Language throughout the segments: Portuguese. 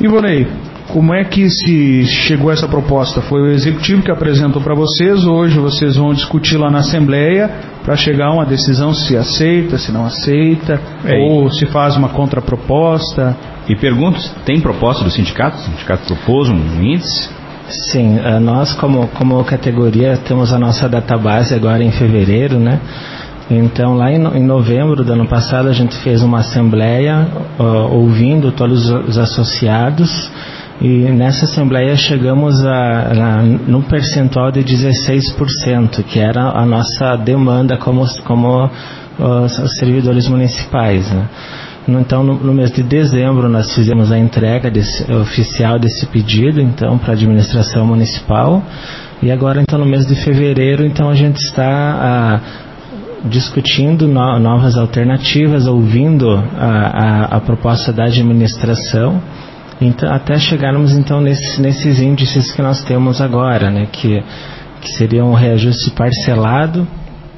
Ivonei, como é que se chegou a essa proposta? Foi o executivo que apresentou para vocês, hoje vocês vão discutir lá na Assembleia para chegar a uma decisão se aceita, se não aceita, ou se faz uma contraproposta? E pergunto, tem proposta do sindicato? O sindicato propôs um índice? Sim, nós como categoria temos a nossa database agora em fevereiro, né? Então lá em novembro do ano passado a gente fez uma assembleia ouvindo todos os associados, e nessa assembleia chegamos num percentual de 16%, que era a nossa demanda como os servidores municipais, né? Então no mês de dezembro nós fizemos a entrega oficial desse pedido então para a administração municipal, e agora então no mês de fevereiro então a gente está discutindo novas alternativas, ouvindo a proposta da administração, então, até chegarmos então nesses índices que nós temos agora, né, que seria um reajuste parcelado,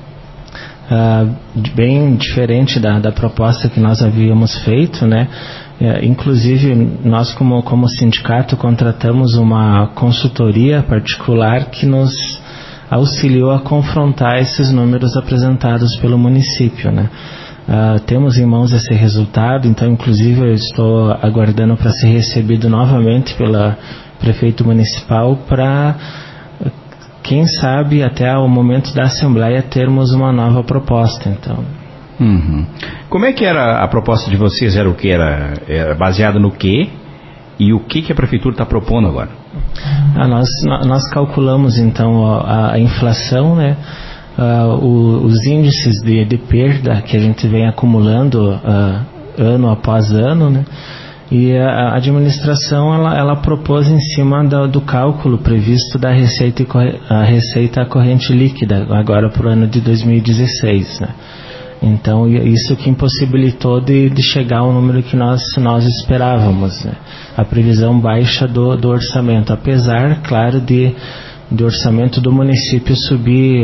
bem diferente da proposta que nós havíamos feito, né? Inclusive nós como sindicato contratamos uma consultoria particular que nos auxiliou a confrontar esses números apresentados pelo município, né? Temos em mãos esse resultado, então inclusive eu estou aguardando para ser recebido novamente pela prefeito municipal para, quem sabe, até o momento da Assembleia termos uma nova proposta, então. Como é que era a proposta de vocês? Era o que? Era baseado no quê? E o que a prefeitura está propondo agora? Nós calculamos então a inflação, né? Os índices de perda que a gente vem acumulando ano após ano, né? E a administração ela propôs em cima do cálculo previsto da receita corrente líquida agora para o ano de 2016, né? Então isso que impossibilitou de chegar ao número que nós esperávamos, né? A previsão baixa do orçamento, apesar, claro, de orçamento do município subir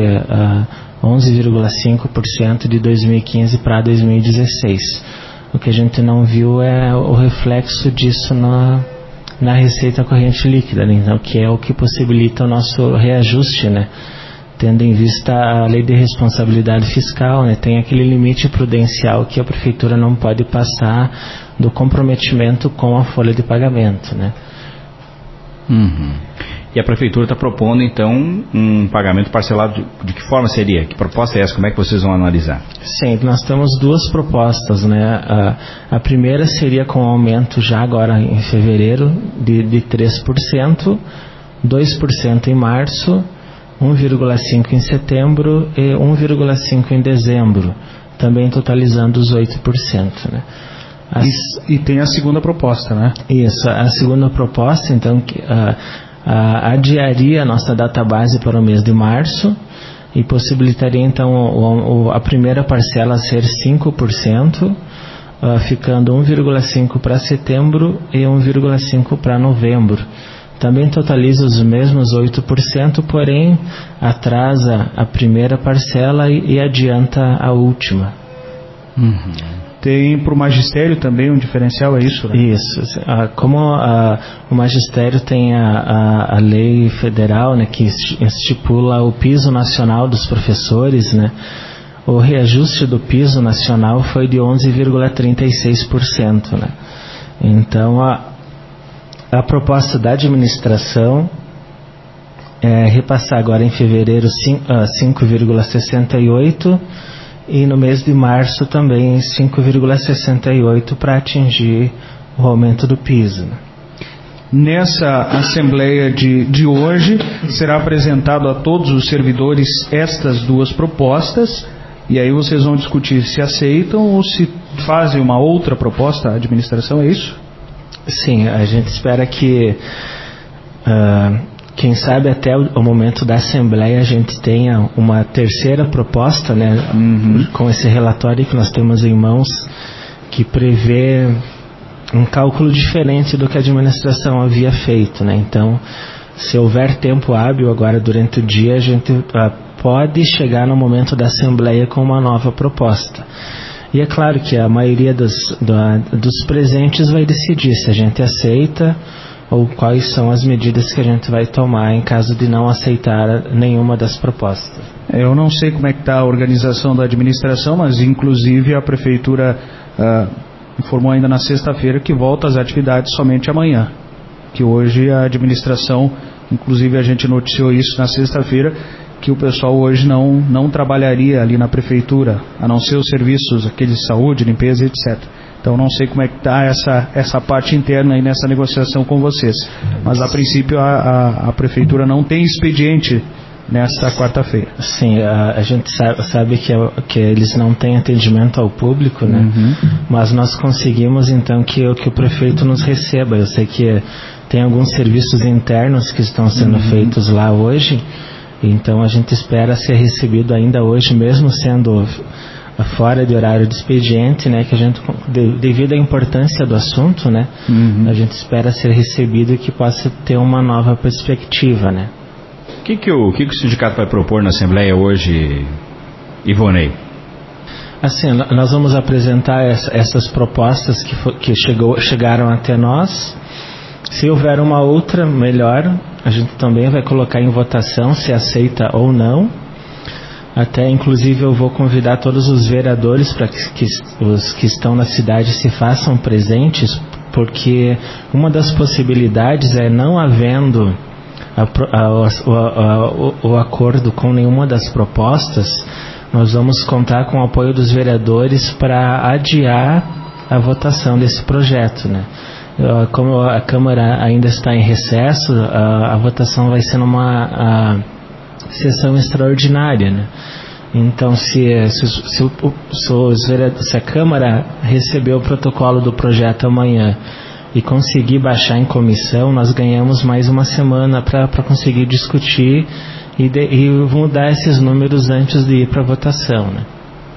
11,5% de 2015 para 2016. O que a gente não viu é o reflexo disso na receita corrente líquida, né? Então, que é o que possibilita o nosso reajuste, né? Tendo em vista a lei de responsabilidade fiscal, né? Tem aquele limite prudencial que a prefeitura não pode passar do comprometimento com a folha de pagamento, né? E a prefeitura está propondo então um pagamento parcelado de que forma seria? Que proposta é essa? Como é que vocês vão analisar? Sim, nós temos duas propostas, né? A primeira seria com aumento já agora em fevereiro de 3%, 2% em março, 1,5% em setembro e 1,5% em dezembro, também totalizando os 8%, né? E tem a segunda proposta, né? Isso, a segunda proposta então adiaria a nossa database para o mês de março e possibilitaria então a primeira parcela ser 5%, ficando 1,5% para setembro e 1,5% para novembro. Também totaliza os mesmos 8%, porém atrasa a primeira parcela e adianta a última. Tem para o magistério também um diferencial, é isso? Né? Isso. Como o magistério tem a lei federal, né, que estipula o piso nacional dos professores, né, o reajuste do piso nacional foi de 11,36%. Né? Então, a proposta da administração é repassar agora em fevereiro 5,68% e no mês de março também 5,68% para atingir o aumento do piso. Nessa assembleia de hoje será apresentado a todos os servidores estas duas propostas, e aí vocês vão discutir se aceitam ou se fazem uma outra proposta à administração, é isso? Sim, a gente espera que quem sabe até o momento da Assembleia a gente tenha uma terceira proposta, né, com esse relatório que nós temos em mãos, que prevê um cálculo diferente do que a administração havia feito, né? Então, se houver tempo hábil agora durante o dia, a gente pode chegar no momento da Assembleia com uma nova proposta. E é claro que a maioria dos presentes vai decidir se a gente aceita ou quais são as medidas que a gente vai tomar em caso de não aceitar nenhuma das propostas. Eu não sei como é que está a organização da administração, mas inclusive a Prefeitura informou ainda na sexta-feira que volta às atividades somente amanhã. Que hoje a administração, inclusive a gente noticiou isso na sexta-feira, que o pessoal hoje não trabalharia ali na Prefeitura, a não ser os serviços, aqueles de saúde, limpeza, etc. Então não sei como é que está essa parte interna aí nessa negociação com vocês. Mas a princípio a Prefeitura não tem expediente nesta quarta-feira. Sim, a gente sabe que eles não têm atendimento ao público, né? Mas nós conseguimos então que o prefeito nos receba. Eu sei que tem alguns serviços internos que estão sendo feitos lá hoje, então a gente espera ser recebido ainda hoje, mesmo sendo fora de horário de expediente, né? Que a gente, devido à importância do assunto, né? A gente espera ser recebido e que possa ter uma nova perspectiva, né? O que o sindicato vai propor na Assembleia hoje, Ivonei? Assim, nós vamos apresentar essas propostas que chegaram até nós. Se houver uma outra melhor, a gente também vai colocar em votação se aceita ou não. Até, inclusive, eu vou convidar todos os vereadores para que os que estão na cidade se façam presentes, porque uma das possibilidades é, não havendo o acordo com nenhuma das propostas, nós vamos contar com o apoio dos vereadores para adiar a votação desse projeto, né? Como a Câmara ainda está em recesso, a votação vai ser numa sessão extraordinária, né? Então, se a Câmara receber o protocolo do projeto amanhã e conseguir baixar em comissão, nós ganhamos mais uma semana para conseguir discutir e mudar esses números antes de ir para a votação, né?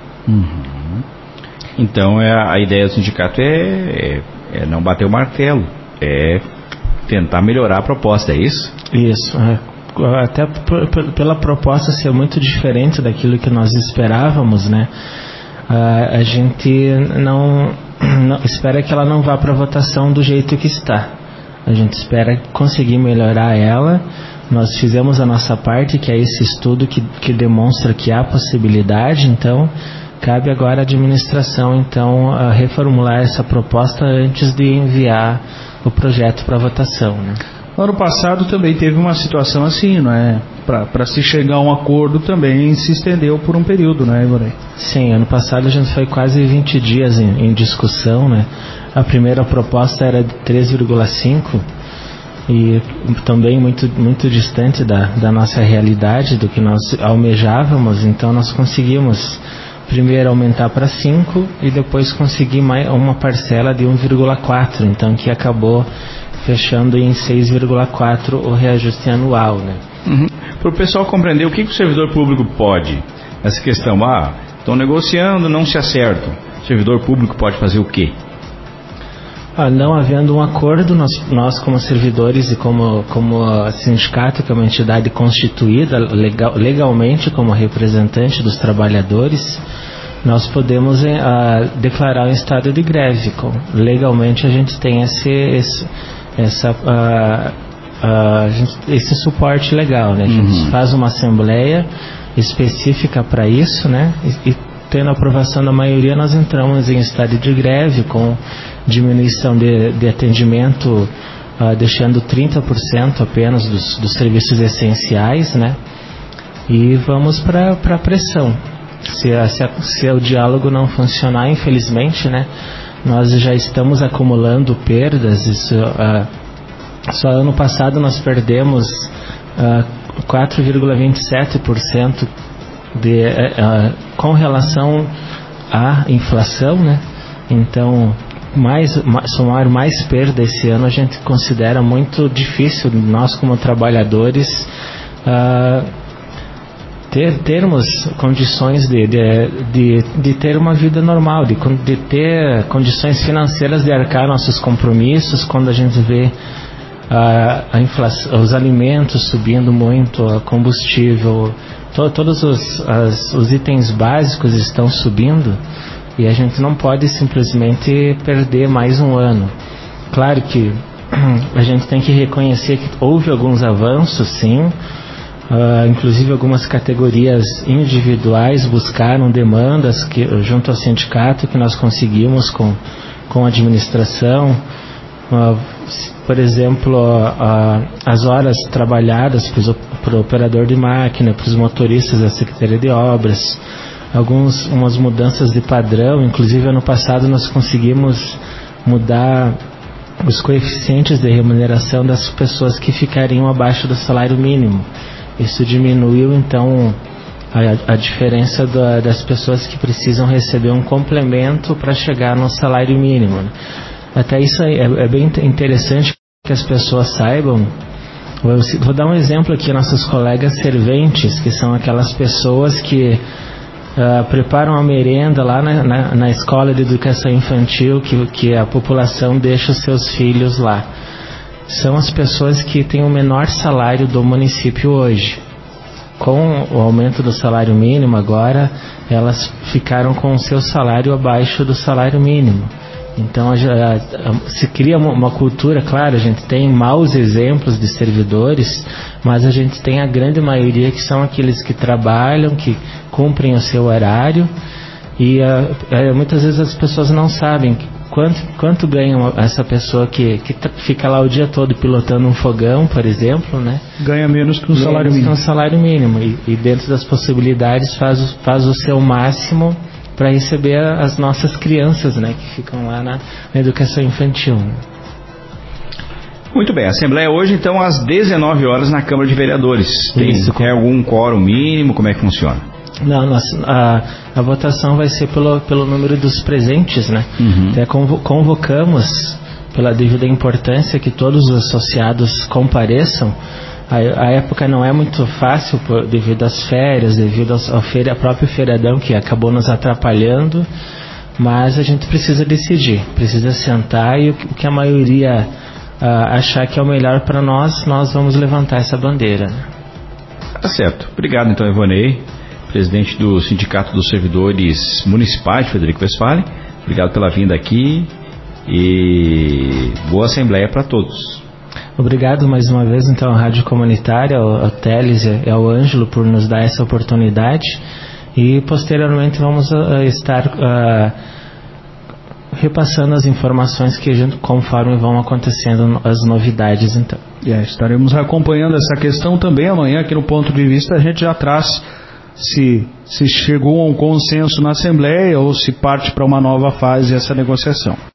Então a ideia do sindicato é não bater o martelo, é tentar melhorar a proposta, é isso? Isso, até pela proposta ser muito diferente daquilo que nós esperávamos, né? A gente não espera que ela não vá para votação do jeito que está. A gente espera conseguir melhorar ela. Nós fizemos a nossa parte, que é esse estudo que demonstra que há possibilidade. Então cabe agora à administração a reformular essa proposta antes de enviar o projeto para votação, né? Ano passado também teve uma situação assim, não é? Para se chegar a um acordo também se estendeu por um período, não é, Ivonei? Sim, ano passado a gente foi quase 20 dias em discussão, né? A primeira proposta era de 3,5 e também muito, muito distante da nossa realidade, do que nós almejávamos. Então nós conseguimos primeiro aumentar para 5 e depois conseguir uma parcela de 1,4, então que acabou fechando em 6,4 o reajuste anual, né? Para o pessoal compreender o que o servidor público pode, essa questão, estão negociando, não se acertam, o servidor público pode fazer o quê? Não havendo um acordo, nós como servidores e como sindicato, que é uma entidade constituída legalmente como representante dos trabalhadores, nós podemos declarar um estado de greve. Legalmente a gente tem esse suporte legal, né? A gente faz uma assembleia específica para isso, né? E tendo a aprovação da maioria, nós entramos em estado de greve com diminuição de atendimento, deixando 30% apenas dos serviços essenciais, né? E vamos para a pressão. Se o diálogo não funcionar, infelizmente, né? Nós já estamos acumulando perdas. Só ano passado nós perdemos 4,27% com relação à inflação, né? Então, somar mais perda esse ano a gente considera muito difícil, nós como trabalhadores, termos condições de ter uma vida normal, de ter condições financeiras de arcar nossos compromissos, quando a gente vê a inflação, os alimentos subindo muito, o combustível, todos os itens básicos estão subindo. E a gente não pode simplesmente perder mais um ano. Claro que a gente tem que reconhecer que houve alguns avanços, sim. Inclusive algumas categorias individuais buscaram demandas junto ao sindicato que nós conseguimos com a administração. Por exemplo, as horas trabalhadas para o operador de máquina, para os motoristas da Secretaria de Obras, umas mudanças de padrão. Inclusive ano passado nós conseguimos mudar os coeficientes de remuneração das pessoas que ficariam abaixo do salário mínimo. Isso diminuiu então a diferença das pessoas que precisam receber um complemento para chegar no salário mínimo. Até isso é bem interessante que as pessoas saibam. Vou dar um exemplo aqui: nossos colegas serventes, que são aquelas pessoas que preparam a merenda lá na escola de educação infantil que a população deixa os seus filhos lá. São as pessoas que têm o menor salário do município hoje. Com o aumento do salário mínimo agora, elas ficaram com o seu salário abaixo do salário mínimo. Então se cria uma cultura. Claro, a gente tem maus exemplos de servidores, mas a gente tem a grande maioria que são aqueles que trabalham, que cumprem o seu horário, e muitas vezes as pessoas não sabem quanto ganha essa pessoa que fica lá o dia todo pilotando um fogão, por exemplo, né? Ganha menos que um salário mínimo. E dentro das possibilidades faz o seu máximo para receber as nossas crianças, né, que ficam lá na educação infantil. Muito bem, a Assembleia hoje então às 19 horas na Câmara de Vereadores. Tem algum quórum mínimo? Como é que funciona? Não, a votação vai ser pelo número dos presentes, né? Até convocamos, pela devida importância, que todos os associados compareçam. A época não é muito fácil devido às férias, devido ao próprio feriadão que acabou nos atrapalhando, mas a gente precisa decidir, precisa sentar, e o que a maioria achar que é o melhor para nós vamos levantar essa bandeira. Tá certo. Obrigado então, Ivonei, presidente do Sindicato dos Servidores Municipais de Frederico Westphalen. Obrigado pela vinda aqui e boa Assembleia para todos. Obrigado mais uma vez então à Rádio Comunitária, ao Teles e ao Ângelo por nos dar essa oportunidade, e posteriormente vamos estar repassando as informações conforme vão acontecendo as novidades então. Estaremos acompanhando essa questão também amanhã aqui no Ponto de Vista. A gente já traz se chegou a um consenso na Assembleia ou se parte para uma nova fase essa negociação.